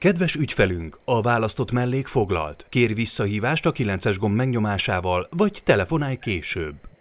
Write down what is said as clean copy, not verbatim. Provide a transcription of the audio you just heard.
Kedves ügyfelünk, a választott mellék foglalt. Kérj visszahívást a 9-es gomb megnyomásával, vagy telefonálj később.